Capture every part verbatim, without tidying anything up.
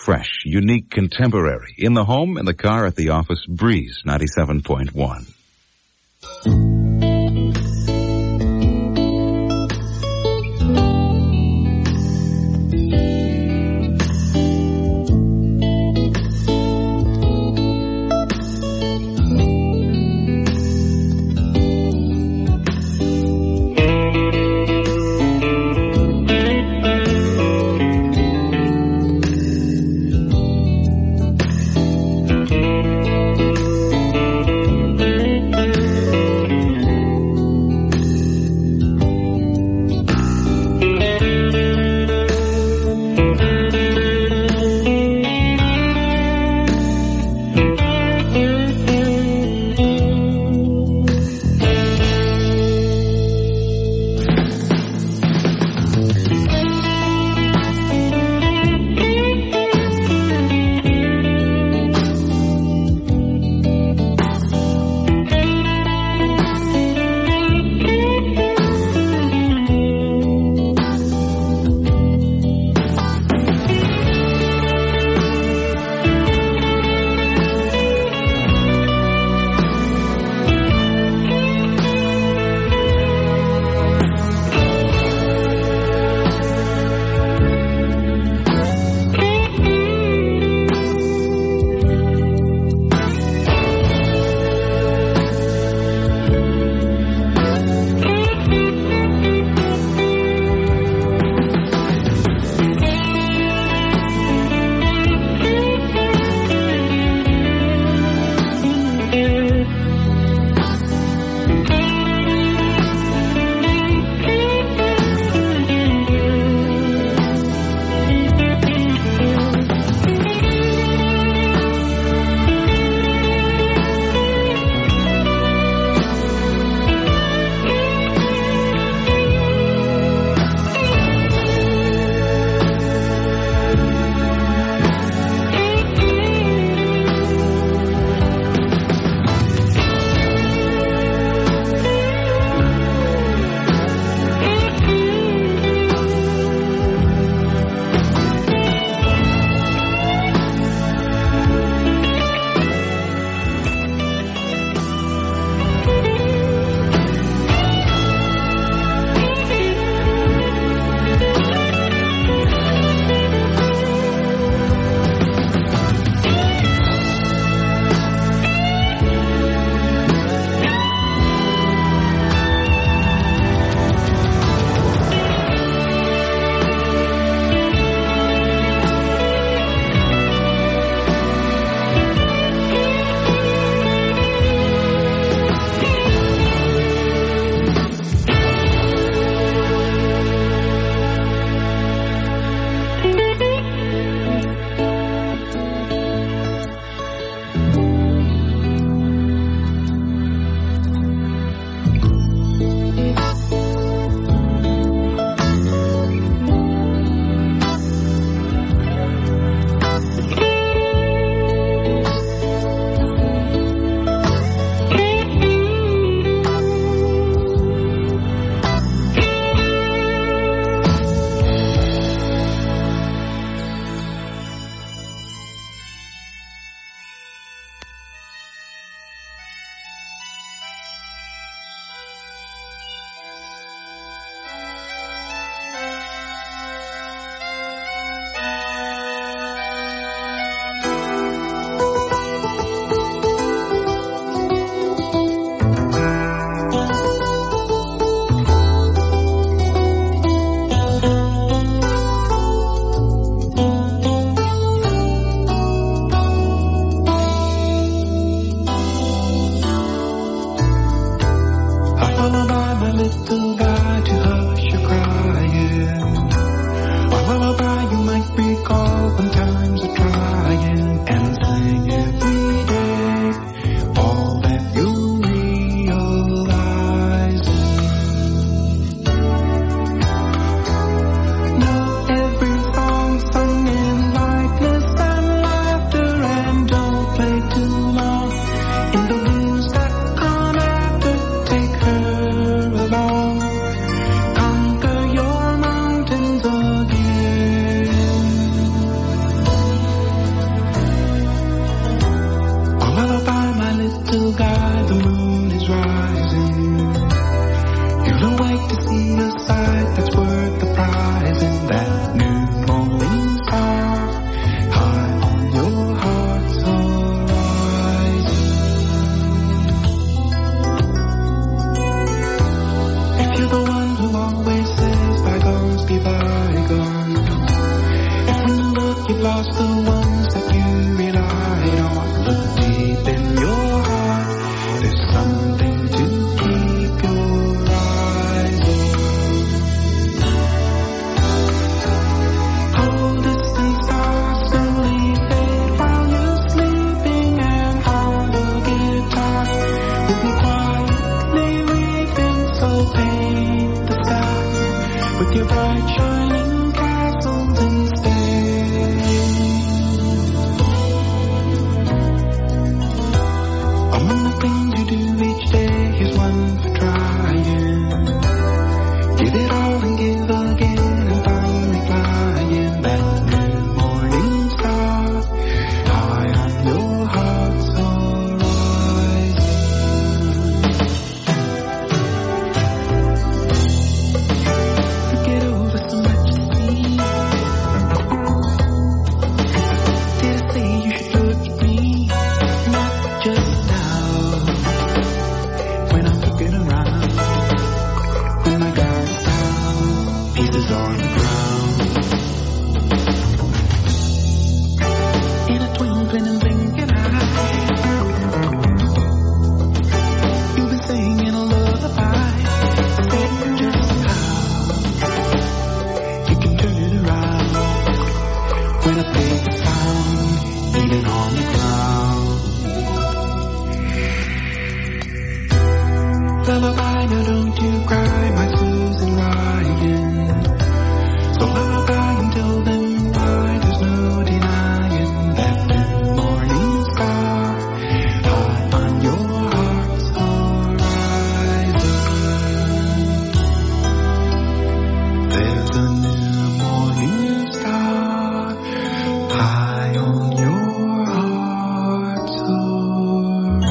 fresh, unique, contemporary. In the home, in the car, at the office, Breeze ninety-seven point one. you've lost the ones that you relied on. Look deep in your heart, there's something to keep your eyes on. Cold distant stars slowly fade while you're sleeping, and all the guitars will be quietly weeping. So paint the sky with your bright shining castles instead. Among the things you do each day, here's one for trying. Give it all and give again, and finally flying. That new morning star high on your heart's horizon. Forget over so much to see. Did I say you should look at me? Not just now, when I'm looking around. When my guard's down, pieces on the ground. In a twinkling and blinking eye, you've been singing a lullaby. Said just how you can turn it around. When I play the sound, even on the ground. Lullaby, now don't you cry, my Susan Ryan. So lullaby until then, why there's no denying that new morning star high on your heart's horizon. There's a new morning star high on your heart's horizon.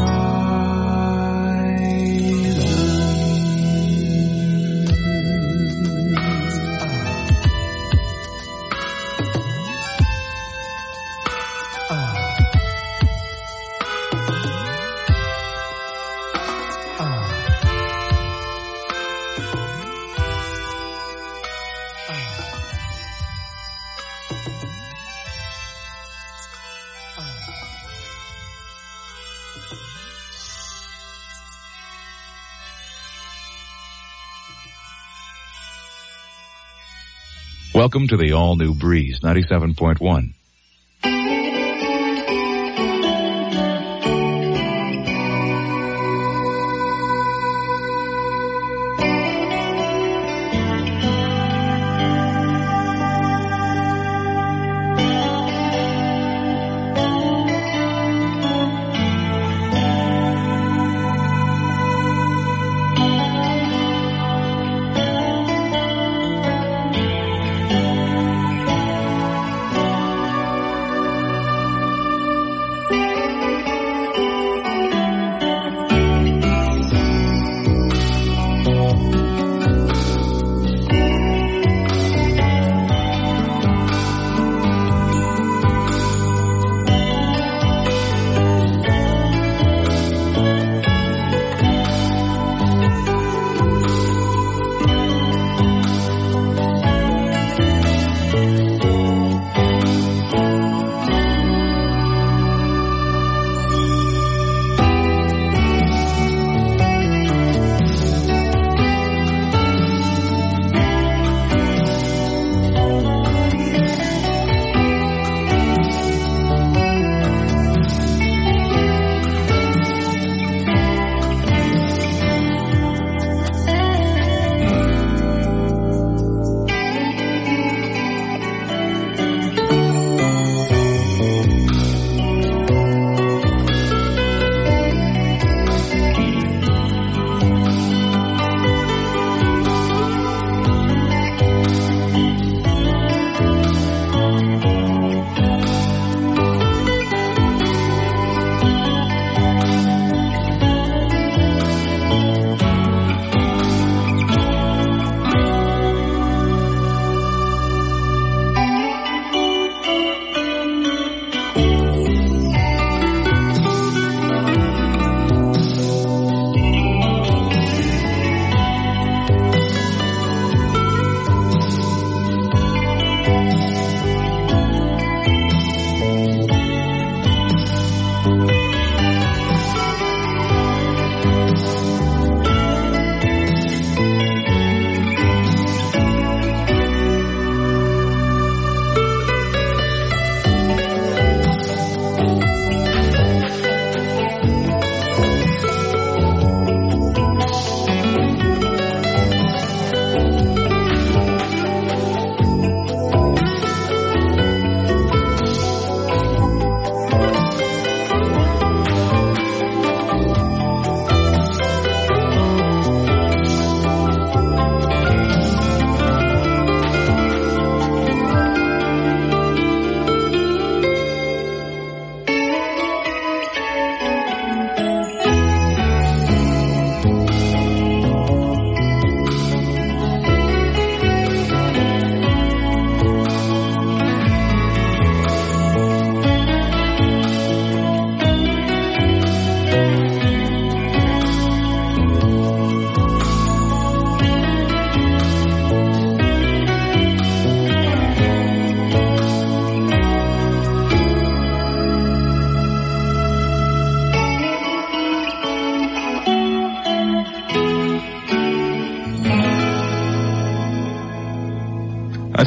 Welcome to the all-new Breeze ninety-seven point one.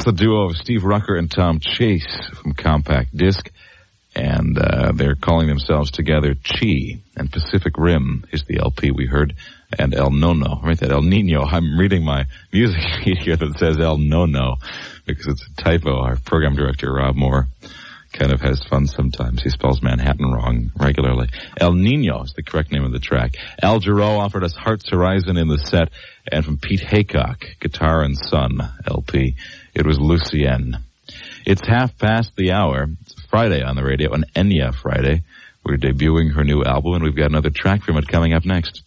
the duo of Steve Rucker and Tom Chase from Compact Disc, and uh, they're calling themselves together Chi, and Pacific Rim is the L P we heard, and El Nono, right, that El Nino. I'm reading my music sheet here that says El Nono, because it's a typo. Our program director, Rob Moore, kind of has fun sometimes. He spells Manhattan wrong regularly. El Nino is the correct name of the track. Al Jarreau offered us Heart's Horizon in the set, and from Pete Haycock, Guitar and Son L P, it was Lucienne. It's half past the hour. It's Friday on the radio, an Enya Friday. We're debuting her new album, and we've got another track from it coming up next.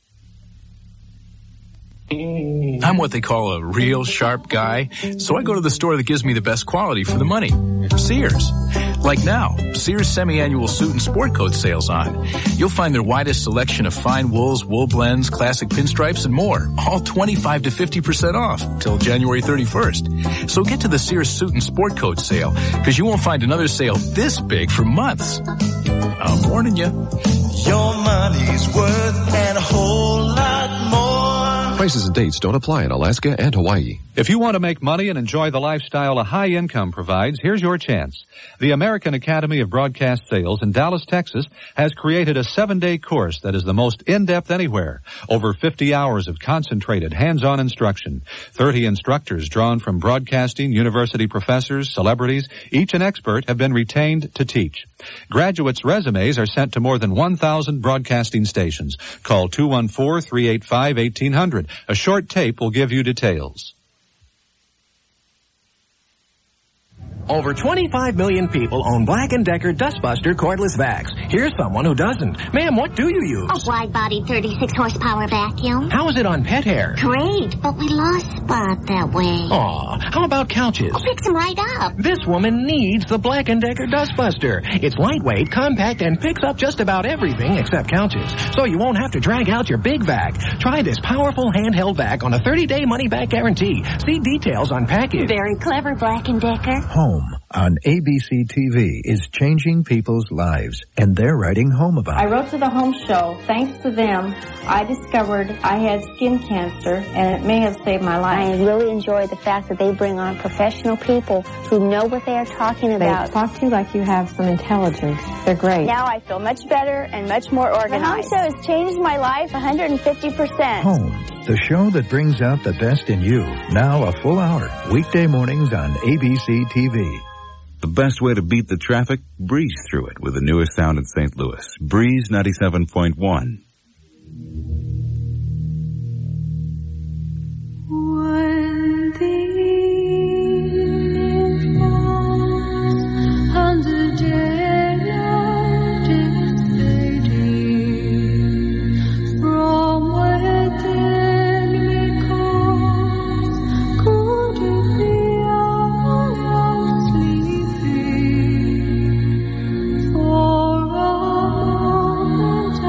I'm what they call a real sharp guy, so I go to the store that gives me the best quality for the money. Sears. Like now, Sears semi-annual suit and sport coat sales on. You'll find their widest selection of fine wools, wool blends, classic pinstripes, and more. All twenty-five to fifty percent off till January thirty-first. So get to the Sears suit and sport coat sale, because you won't find another sale this big for months. I'm warning you. Your money's worth and a whole lot more. Prices and dates don't apply in Alaska and Hawaii. If you want to make money and enjoy the lifestyle a high income provides, here's your chance. The American Academy of Broadcast Sales in Dallas, Texas has created a seven-day course that is the most in-depth anywhere. Over fifty hours of concentrated hands-on instruction. thirty instructors drawn from broadcasting, university professors, celebrities, each an expert, have been retained to teach. Graduates' resumes are sent to more than one thousand broadcasting stations. Call two one four, three eight five, eighteen hundred. A short tape will give you details. Over twenty-five million people own Black and Decker Dustbuster cordless vacs. Here's someone who doesn't. Ma'am, what do you use? A wide-bodied thirty-six horsepower vacuum. How is it on pet hair? Great, but we lost Spot that way. Aw, how about couches? I'll fix them right up. This woman needs the Black and Decker Dustbuster. It's lightweight, compact, and picks up just about everything except couches. So you won't have to drag out your big vac. Try this powerful handheld vac on a thirty-day money-back guarantee. See details on package. Very clever, Black and Decker. Home on A B C T V is changing people's lives, and they're writing home about it. I wrote to the Home Show. Thanks to them, I discovered I had skin cancer, and it may have saved my life. I really enjoy the fact that they bring on professional people who know what they are talking about. They talk to you like you have some intelligence. They're great. Now I feel much better and much more organized. The Home Show has changed my life one hundred fifty percent. Home, the show that brings out the best in you. Now a full hour, weekday mornings on A B C T V. The best way to beat the traffic? Breeze through it with the newest sound in Saint Louis. Breeze ninety-seven point one. When the evening falls and the daylight is fading, from within me calls, could it be I am sleeping? For a moment I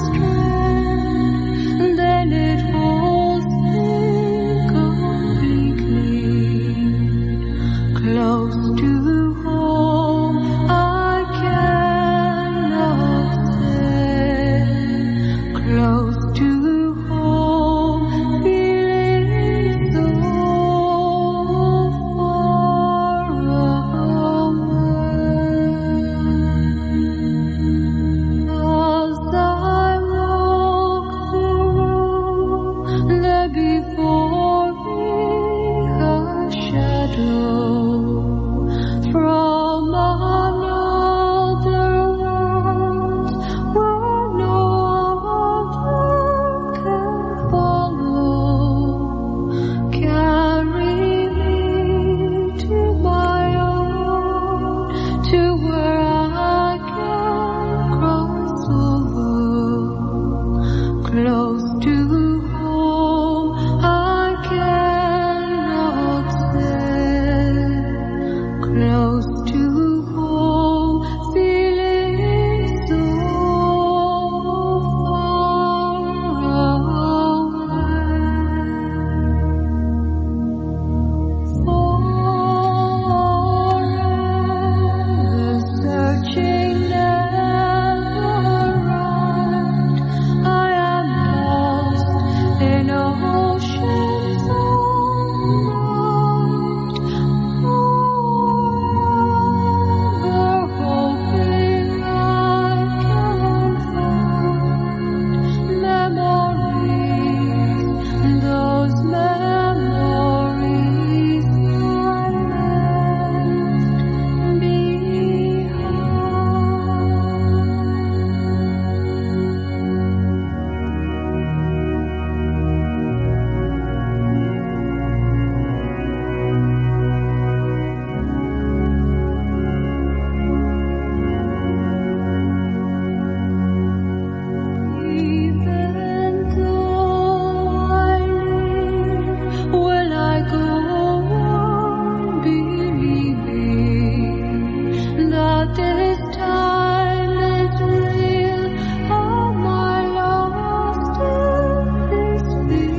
stray, then it holds me close to home, I cannot stay. Close to home, feeling so far away. As I walk the road, there before me a shadow from another world where no other can follow. Carry me to my own, to where I can cross over. Close to home, I cannot stay. Close to home, feeling so far away. Forever this time is real. Am I lost in this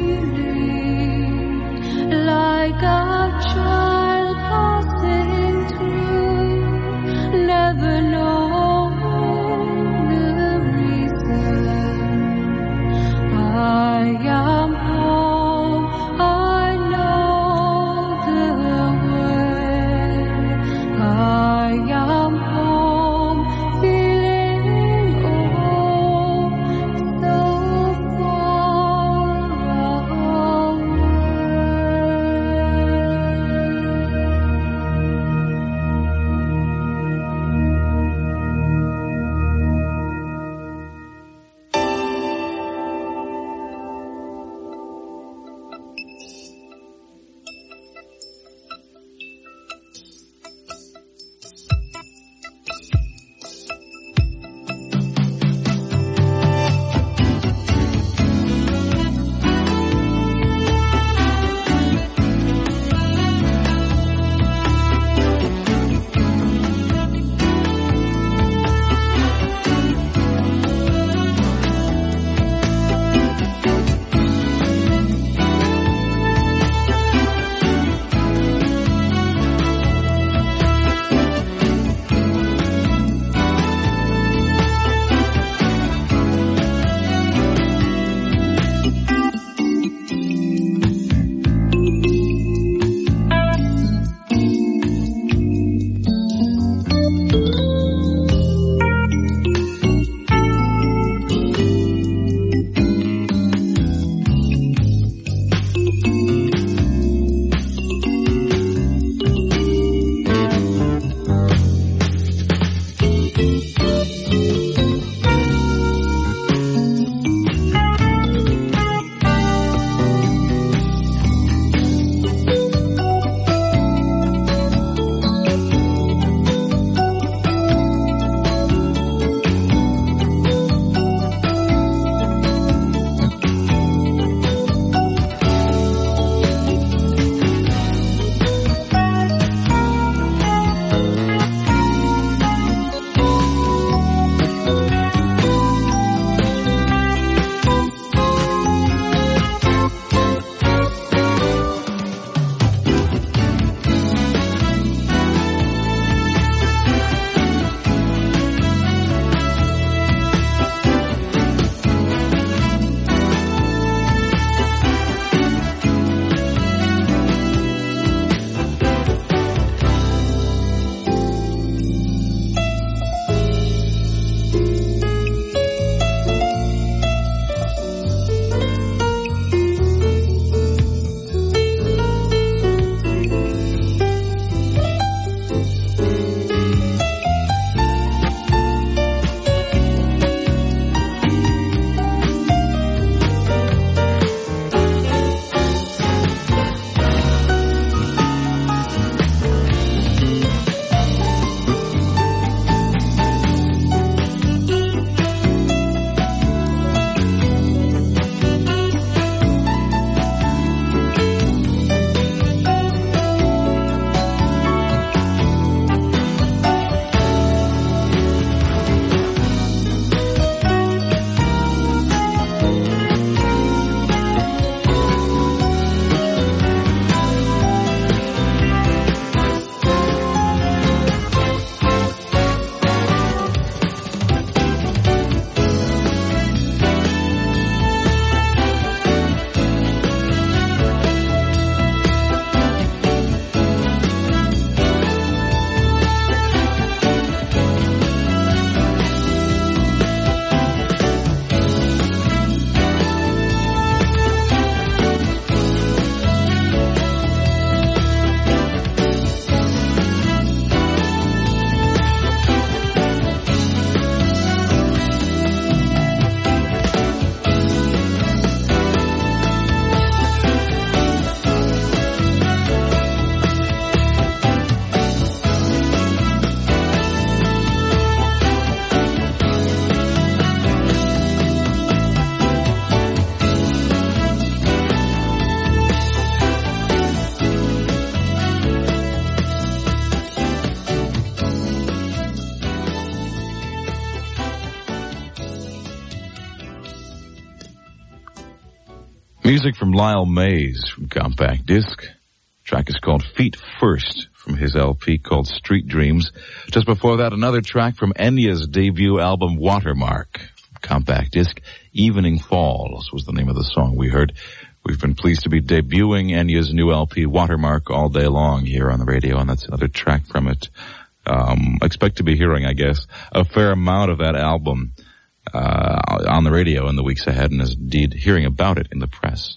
feeling? Like a child passing through, never knowing the reason. I am home, I know the way. I am home, Music from Lyle Mays from Compact Disc. The track is called Feet First from his L P called Street Dreams. Just before that, another track from Enya's debut album Watermark. Compact Disc, Evening Falls was the name of the song we heard. We've been pleased to be debuting Enya's new L P Watermark all day long here on the radio, and that's another track from it. Um, expect to be hearing, I guess, a fair amount of that album uh, on the radio in the weeks ahead, and indeed hearing about it in the press.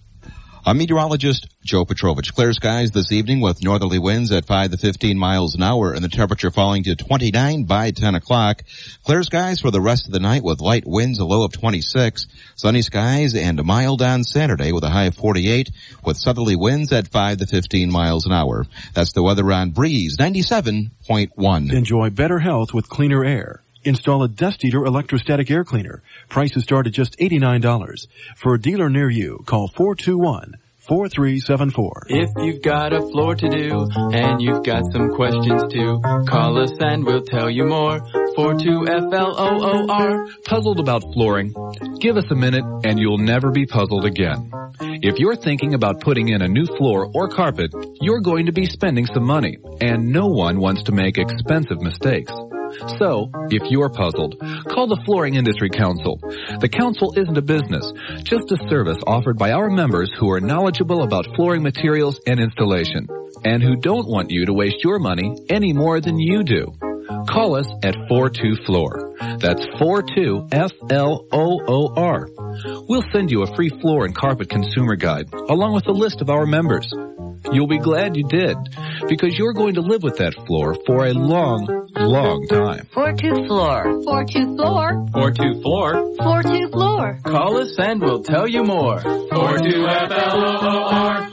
I'm meteorologist Joe Petrovich. Clear skies this evening with northerly winds at five to fifteen miles an hour and the temperature falling to twenty-nine by ten o'clock. Clear skies for the rest of the night with light winds, a low of twenty-six. Sunny skies and mild on Saturday with a high of forty-eight with southerly winds at five to fifteen miles an hour. That's the weather on Breeze ninety-seven point one. Enjoy better health with cleaner air. Install a Dust Eater electrostatic air cleaner. Prices start at just eighty-nine dollars. For a dealer near you, call four two one, four three seven four. If you've got a floor to do and you've got some questions too, call us and we'll tell you more. four two F L O O R. Puzzled about flooring? Give us a minute and you'll never be puzzled again. If you're thinking about putting in a new floor or carpet, you're going to be spending some money, and no one wants to make expensive mistakes. So, if you're puzzled, call the Flooring Industry Council. The council isn't a business, just a service offered by our members who are knowledgeable about flooring materials and installation, and who don't want you to waste your money any more than you do. Call us at four two floor. That's four two F L O O R. We'll send you a free floor and carpet consumer guide, along with a list of our members. You'll be glad you did, because you're going to live with that floor for a long, long time. four two floor. four two floor. four two floor. four two floor. Call us and we'll tell you more. four two F L O O R.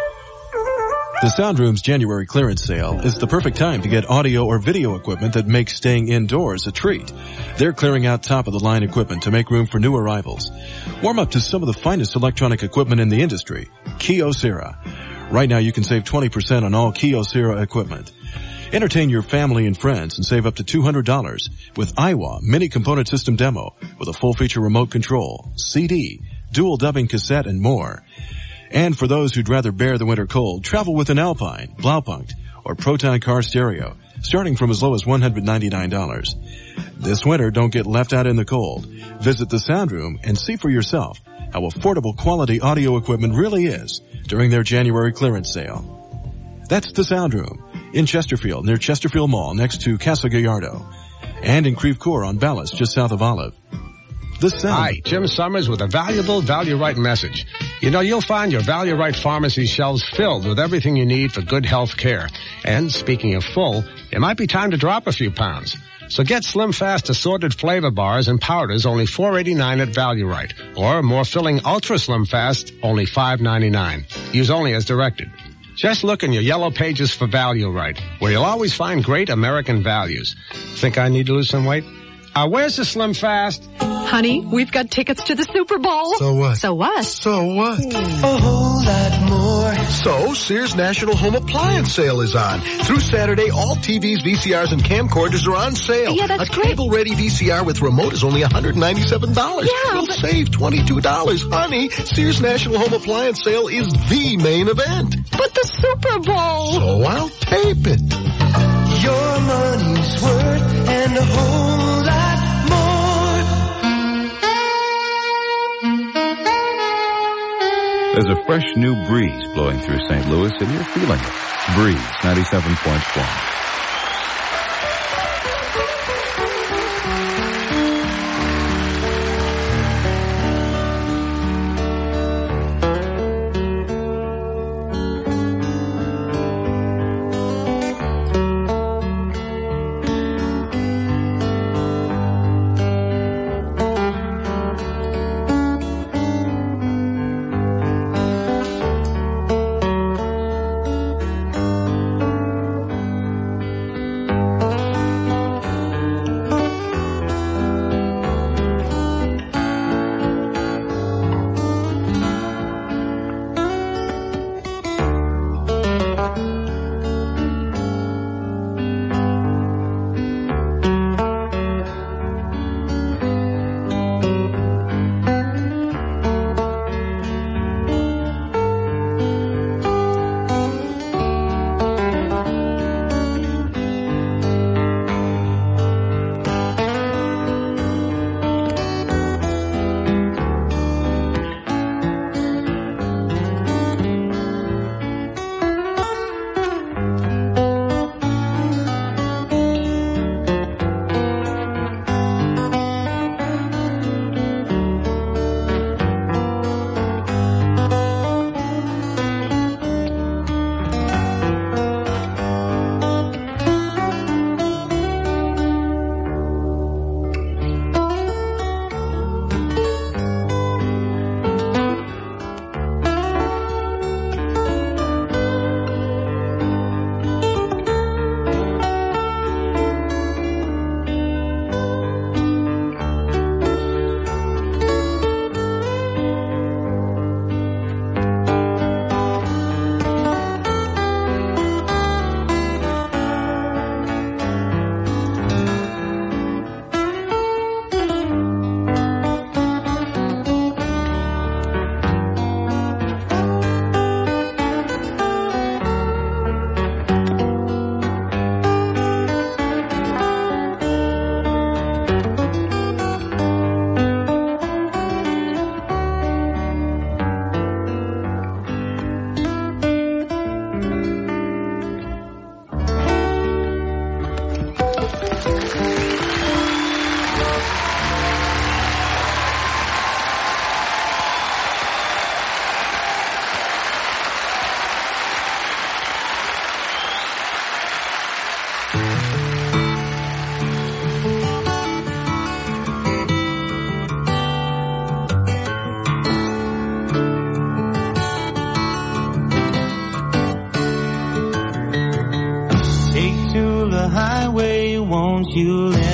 The Soundroom's January clearance sale is the perfect time to get audio or video equipment that makes staying indoors a treat. They're clearing out top-of-the-line equipment to make room for new arrivals. Warm up to some of the finest electronic equipment in the industry, Kyocera. Right now you can save twenty percent on all Kyocera equipment. Entertain your family and friends and save up to two hundred dollars with I W A Mini Component System Demo with a full-feature remote control, C D, dual dubbing cassette, and more. And for those who'd rather bear the winter cold, travel with an Alpine, Blaupunkt, or Proton car stereo, starting from as low as one hundred ninety-nine dollars. This winter, don't get left out in the cold. Visit the Soundroom and see for yourself how affordable quality audio equipment really is during their January clearance sale. That's the Soundroom in Chesterfield, near Chesterfield Mall, next to Casa Gallardo, and in Creve Coeur on Ballas, just south of Olive. The Sound. Hi, Jim Summers with a valuable Value Right message. You know, you'll find your Value Right pharmacy shelves filled with everything you need for good health care. And speaking of full, it might be time to drop a few pounds. So get Slim Fast assorted flavor bars and powders only four eighty-nine at Value Right, or more filling Ultra Slim Fast only five ninety-nine. Use only as directed. Just look in your yellow pages for Value Right, where you'll always find great American values. Think I need to lose some weight? Uh, where's the Slim Fast? Honey, we've got tickets to the Super Bowl. So what? So what? So what? A whole lot more. So, Sears National Home Appliance Sale is on. Through Saturday, all T Vs, V C Rs, and camcorders are on sale. Yeah, that's A great. cable-ready V C R with remote is only one hundred ninety-seven dollars. Yeah, You'll but... save twenty-two dollars. Honey, Sears National Home Appliance Sale is the main event. But the Super Bowl. So I'll tape it. Your money's worth and a whole lot more. There's a fresh new breeze blowing through Saint Louis, and you're feeling it. Breeze ninety-seven point one.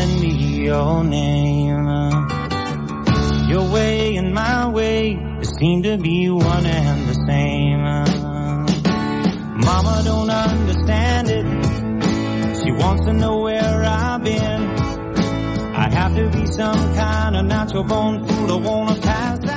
calling me your name. Your way and my way, they seem to be one and the same. Mama don't understand it. She wants to know where I've been. I have to be some kind of natural born fool. I wanna pass that.